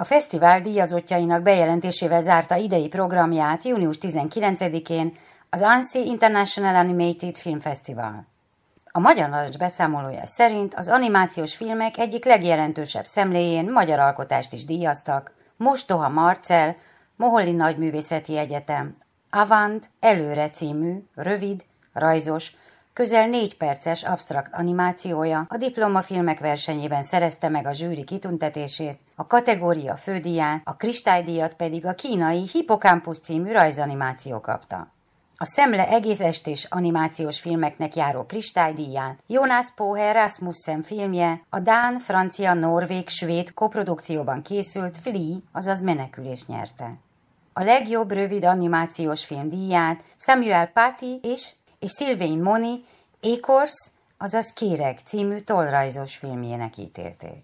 fesztivál díjazottjainak bejelentésével zárta idei programját június 19-én az Annecy International Animated Film Festival. A Magyar Narancs beszámolója szerint az animációs filmek egyik legjelentősebb szemléjén magyar alkotást is díjaztak: Mostoha Marcell, Moholy Nagyművészeti Egyetem, Avant Előre című, rövid, rajzos, közel 4 perces absztrakt animációja a diplomafilmek versenyében szerezte meg a zsűri kitüntetését, a kategória fődíját, a kristálydíjat pedig a kínai Hippocampus című rajzanimáció kapta. A Szemle egész estés animációs filmeknek járó kristálydíját Jonas Pohe Rasmussen filmje, a dán, francia, norvég, svéd koprodukcióban készült Flee, azaz Menekülés nyerte. A legjobb rövid animációs film díját Samuel Paty és Sylvain Moni Écorce, azaz Kéreg című tollrajzos filmjének ítélték.